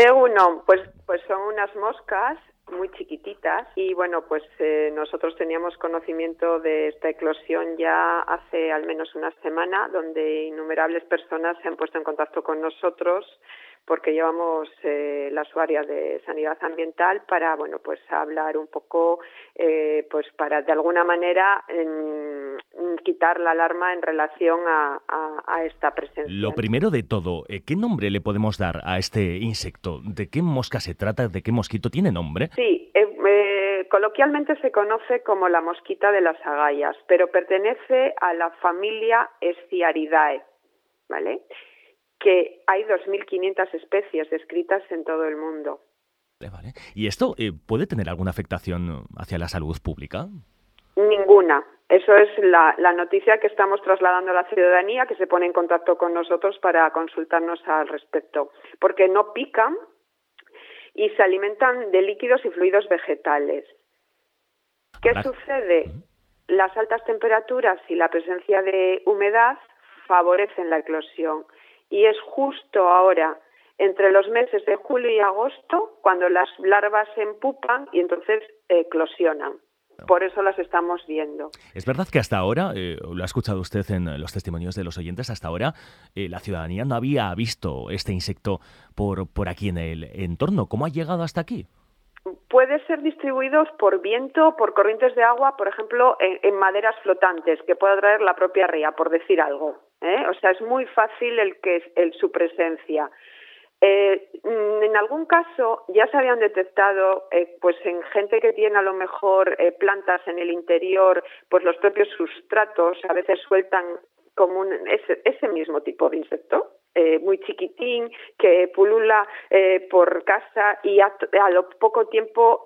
Uno, pues son unas moscas muy chiquititas y bueno, pues nosotros teníamos conocimiento de esta eclosión ya hace al menos una semana, donde innumerables personas se han puesto en contacto con nosotros porque llevamos las áreas de sanidad ambiental para, bueno, pues hablar un poco, pues para de alguna manera quitar la alarma en relación a esta presencia. Lo primero de todo, ¿qué nombre le podemos dar a este insecto? ¿De qué mosca se trata? ¿De qué mosquito tiene nombre? Sí, coloquialmente se conoce como la mosquita de las agallas, pero pertenece a la familia Sciaridae, ¿vale? Que hay 2.500 especies descritas en todo el mundo. Vale. ¿Y esto puede tener alguna afectación hacia la salud pública? Ninguna. Eso es la noticia que estamos trasladando a la ciudadanía, que se pone en contacto con nosotros para consultarnos al respecto. Porque no pican y se alimentan de líquidos y fluidos vegetales. ¿Qué sucede? Las altas temperaturas y la presencia de humedad favorecen la eclosión. Y es justo ahora, entre los meses de julio y agosto, cuando las larvas se empupan y entonces eclosionan. Por eso las estamos viendo. Es verdad que hasta ahora, lo ha escuchado usted en los testimonios de los oyentes, hasta ahora la ciudadanía no había visto este insecto por aquí en el entorno. ¿Cómo ha llegado hasta aquí? Puede ser distribuido por viento, por corrientes de agua, por ejemplo, en maderas flotantes que pueda traer la propia ría, por decir algo. O sea, es muy fácil su presencia. En algún caso ya se habían detectado, pues en gente que tiene a lo mejor plantas en el interior, pues los propios sustratos a veces sueltan como ese mismo tipo de insecto. Muy chiquitín, que pulula por casa y a lo poco tiempo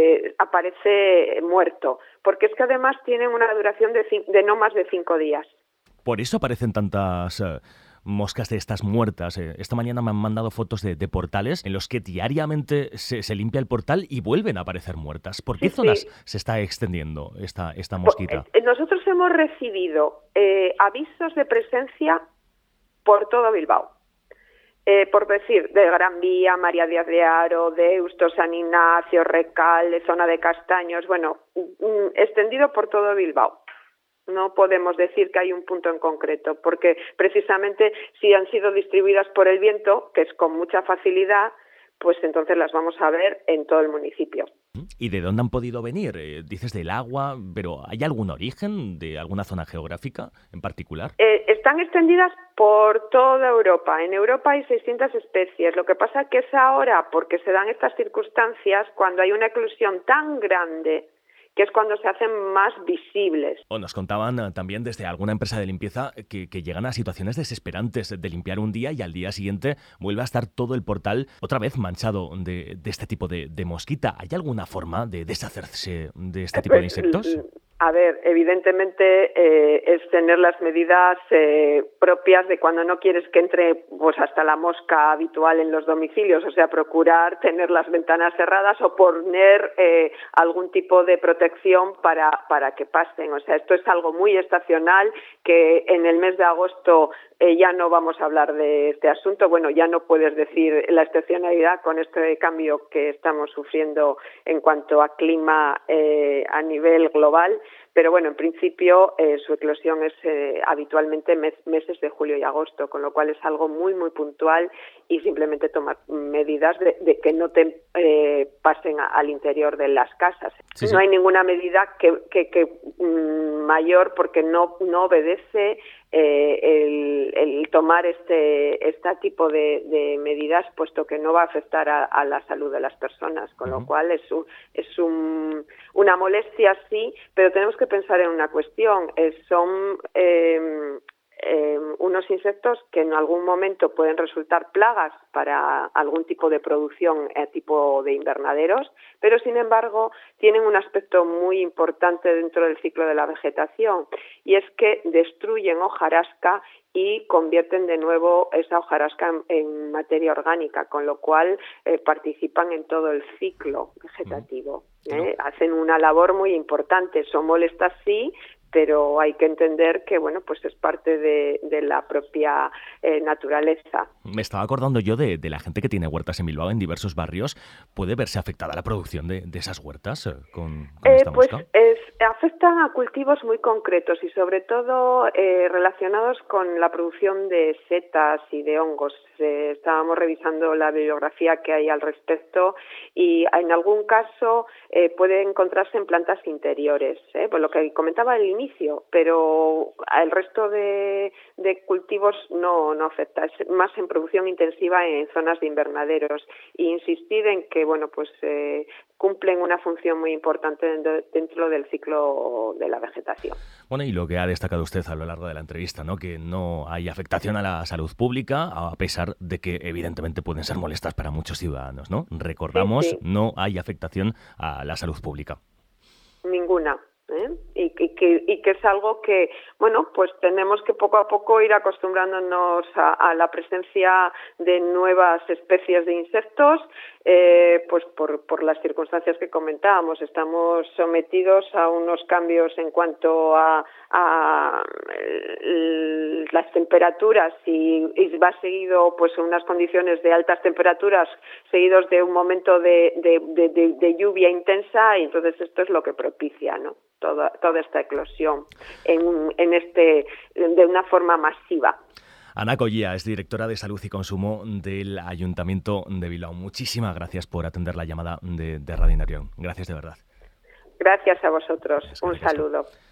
aparece muerto, porque es que además tienen una duración de no más de 5 días. Por eso aparecen tantas moscas de estas muertas. Esta mañana me han mandado fotos de portales en los que diariamente se limpia el portal y vuelven a aparecer muertas. ¿Por qué zonas se está extendiendo esta mosquita? Nosotros hemos recibido avisos de presencia por todo Bilbao. Por decir, de Gran Vía, María Díaz de Haro, Deusto, San Ignacio, Recalde, zona de Castaños, bueno, extendido por todo Bilbao. No podemos decir que hay un punto en concreto, porque precisamente si han sido distribuidas por el viento, que es con mucha facilidad, pues entonces las vamos a ver en todo el municipio. ¿Y de dónde han podido venir? Dices del agua, pero ¿hay algún origen de alguna zona geográfica en particular? Están extendidas por toda Europa. En Europa hay 600 especies. Lo que pasa es que es ahora, porque se dan estas circunstancias, cuando hay una eclosión tan grande, que es cuando se hacen más visibles. Nos contaban también desde alguna empresa de limpieza que llegan a situaciones desesperantes de limpiar un día y al día siguiente vuelve a estar todo el portal otra vez manchado de este tipo de mosquita. ¿Hay alguna forma de deshacerse de este tipo de insectos? A ver, evidentemente es tener las medidas propias de cuando no quieres que entre pues hasta la mosca habitual en los domicilios, o sea, procurar tener las ventanas cerradas o poner algún tipo de protección para que pasen. O sea, esto es algo muy estacional que en el mes de agosto ya no vamos a hablar de este asunto. Bueno, ya no puedes decir la estacionalidad con este cambio que estamos sufriendo en cuanto a clima a nivel global. Pero bueno, en principio su eclosión es habitualmente meses de julio y agosto, con lo cual es algo muy, muy puntual y simplemente tomar medidas de que no te pasen al interior de las casas. Sí. No hay ninguna medida que mayor porque no obedece el tomar este tipo de medidas, puesto que no va a afectar a la salud de las personas, con lo cual es una molestia, sí, pero tenemos que pensar en una cuestión. Son unos insectos que en algún momento pueden resultar plagas para algún tipo de producción tipo de invernaderos, pero sin embargo tienen un aspecto muy importante dentro del ciclo de la vegetación, y es que destruyen hojarasca y convierten de nuevo esa hojarasca en materia orgánica, con lo cual participan en todo el ciclo vegetativo. Hacen una labor muy importante. Son molestas, sí, pero hay que entender que, bueno, pues es parte de la propia naturaleza. Me estaba acordando yo de la gente que tiene huertas en Bilbao, en diversos barrios. ¿Puede verse afectada la producción de esas huertas con esta mosca? Pues afectan a cultivos muy concretos y sobre todo relacionados con la producción de setas y de hongos. Estábamos revisando la bibliografía que hay al respecto y en algún caso puede encontrarse en plantas interiores, por lo que comentaba al inicio, pero el resto de cultivos no afecta, es más en producción intensiva en zonas de invernaderos. E insistir en que, bueno, pues cumplen una función muy importante dentro del ciclo de la vegetación. Bueno, y lo que ha destacado usted a lo largo de la entrevista, ¿no? Que no hay afectación a la salud pública, a pesar de que evidentemente pueden ser molestas para muchos ciudadanos, ¿no? Recordamos, sí. No hay afectación a la salud pública. Ninguna. Y que es algo que, bueno, pues tenemos que poco a poco ir acostumbrándonos a la presencia de nuevas especies de insectos, pues por las circunstancias que comentábamos. Estamos sometidos a unos cambios en cuanto a las temperaturas y va seguido pues unas condiciones de altas temperaturas seguidos de un momento de lluvia intensa, y entonces esto es lo que propicia, ¿no? Toda esta eclosión de una forma masiva. Ana Collía es directora de Salud y Consumo del Ayuntamiento de Bilbao. Muchísimas gracias por atender la llamada de Radio Inarión. Gracias de verdad. Gracias a vosotros. Un saludo.